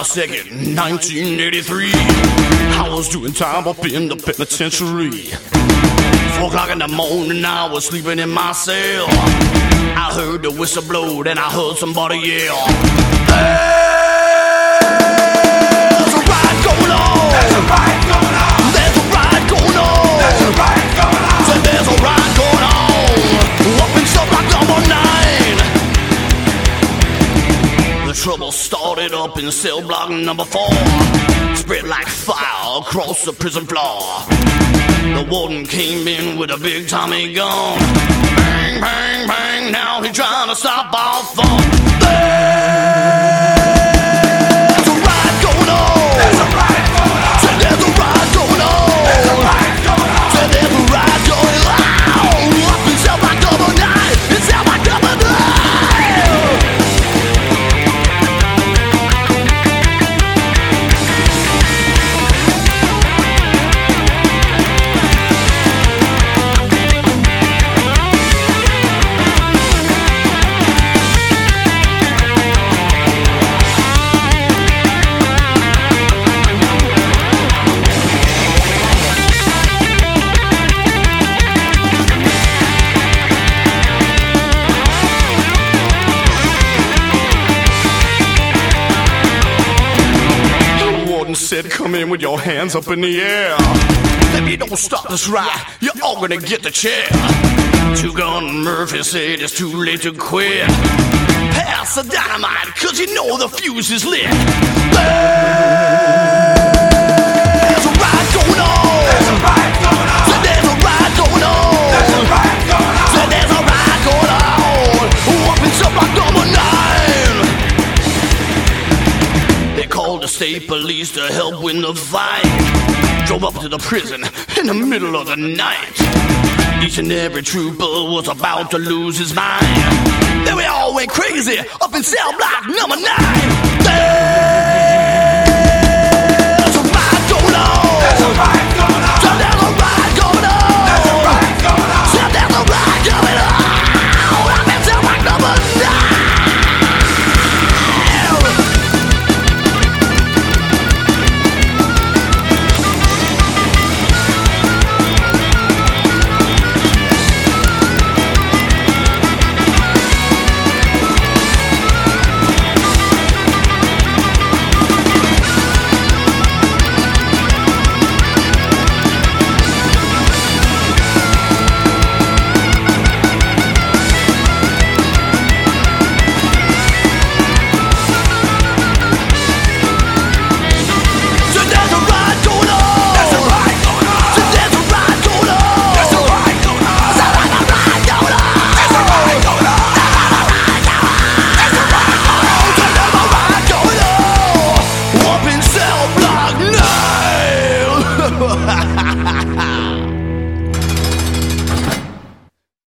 July 2nd, 1983. I was doing time up in the penitentiary. 4 o'clock in the morning, I was sleeping in my cell. I heard the whistle blow, then I heard somebody yell. There's a riot going on. There's a riot going on. There's a riot going on. There's a riot going on. So there's a riot going on up in cell block number 9. The trouble started up in cell block number 4. Spread like fire across the prison floor. The warden came in with a big Tommy gun. Bang, bang, bang, now he's trying to stop our fun. There's a riot going on. There's a riot going on. Say there's a riot going on. There's a riot going on. Say there's a riot going on. Up in cell block number 9. In cell block number 9. Said, come in with your hands up in the air. If you don't stop this riot, you're all gonna get the chair. Two Gun Murphy said it's too late to quit. Pass the dynamite, cause you know the fuse is lit. There's a riot going on. There's a riot going on. So there's a riot going on. There's a riot going on. So there's a riot going on up in cell block number 9. They called the state police to help win the fight. Drove up to the prison in the middle of the night. Each and every trooper was about to lose his mind. Then we all went crazy up in cell block number 9.